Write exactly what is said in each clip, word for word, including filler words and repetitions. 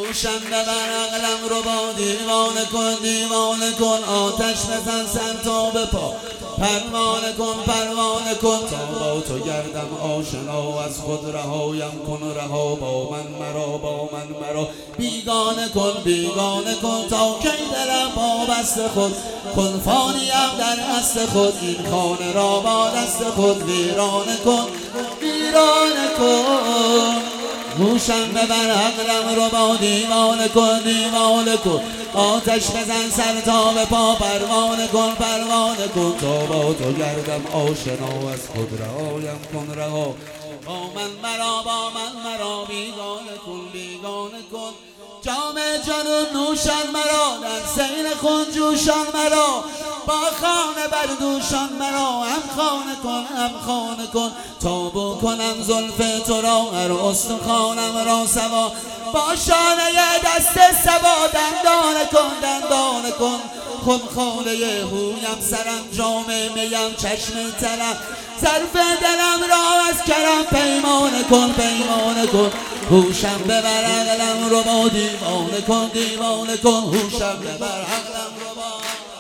نوشم ببر عقلم رو با دیوانه کن دیوانه کن آتش بزن سر تا به پا پروانه کن پروانه کن تا با تو گردم آشنا از خود رهایم کن رها با من مرا با من مرا بیگانه کن بیگانه کن تا کی دلم وابسته خود کن فانیم در دست خود این خانه را با دست خود ویرانه کن ویرانه کن گوشم ببر عقلم رو با دیوانه کن دیوانه کن آتش بزن سر تا به پا پروانه کن پروانه کن تا با تو گردم آشنا از خود رهایم کن رها با من مرا با من مرا بیگانه کن بیگانه کن جام جانون نوشان مرا در سیر خون جوشان مرا با خانه بردوشان مرا هم خانه کن هم خانه کن تا بکنم زلف تو را هر استخوانم را سوا با شانه دست سوا دندانه کن دندانه کن خمخانه هویم سرم جام میم چشم ترم ظرف دلم را از کرم پیمانه کن پیمانه کن هوشم ببر عقلم رو با دیوانه کن دیوانه کن هوشم ببر عقلم رو با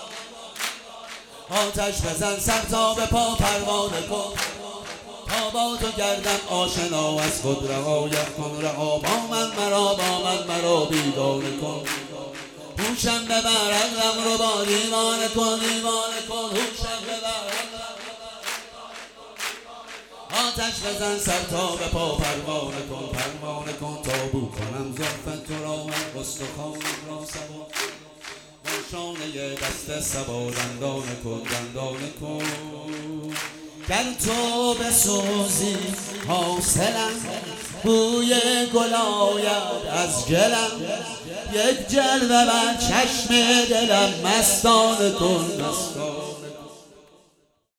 آتش بزن سر تا به پا پروانه کن تا با تو گردم آشنا از خود رهایم کن رها با من مرا با من مرا بیگانه کن هوشم ببر عقلم رو با دیوانه کن دیوانه کن هوشم ببر آتش بزن سر تا به پا پروانه کن پروانه کن تا بو کنم زلف تو را من استخوانم را سوا با شانه دست سوا دندانه کن دندانه کن گر تو بسوزی حاصلم بوی گل آید از گلم یک جلوه بر چشم دلم مستانه کن مستانه